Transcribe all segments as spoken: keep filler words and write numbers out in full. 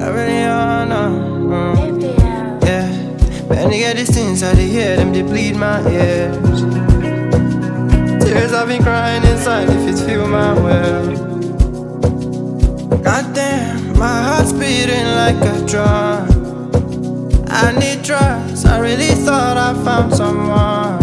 I really are now. Mm. Yeah, when they get these things out of here, them they bleed my ears. Tears I've been crying inside if it feel my will. Goddamn, my heart's beating like a drum. I need trust, I really thought I found someone.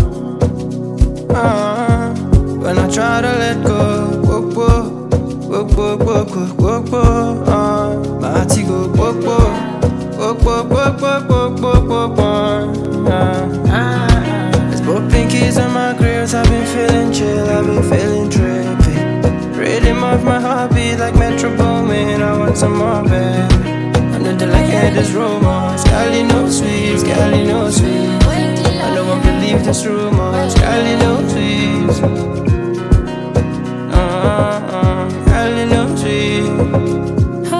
uh, When I try to let go, whoa, whoa, whoa, whoa, whoa, whoa, whoa, whoa, uh, my heart go, whoa, whoa, whoa, whoa, whoa, whoa, whoa, whoa, whoa, whoa, uh, uh, there's both pinkies in my grills, I've been feeling chill, I've been feeling trippy. Rhythm of my heartbeat like Metro Boomin, I want some more, babe. Under the light, yeah, there's rumors. Girl, no sweets, girl, no sweets. I don't want to believe this rumors. Girl, no sweets. Uh-uh, girl, no sweets.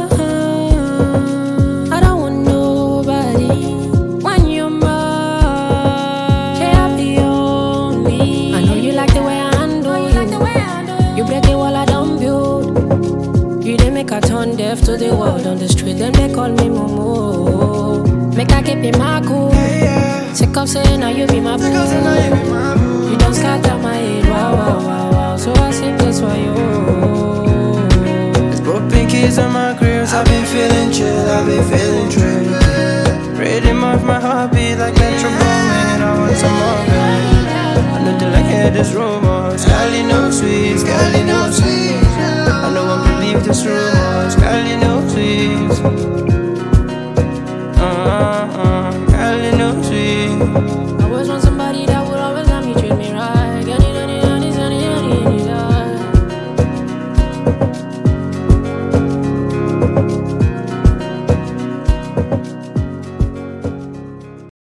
I don't want nobody when you're mine. Yeah, I'll be only. I know you like the way I handle you. You break the wall I don't build. You didn't make a turn deaf to the world on the street. Then they call me Momo. Make I keep in my cool. Sick of saying now you be my boo. You don't scatter my head. Wow, wow, wow, wow. So I sing this for you. There's both pinkies on my grills. I've been feeling chill, I've been feeling trill. Rhythm of my heartbeat like Metro Boomin, I want some more, babe. I know they like yeah, there's rumors. Girl, no sweets, girl, no sweets. I know I believe this rumors. Girl, no sweets.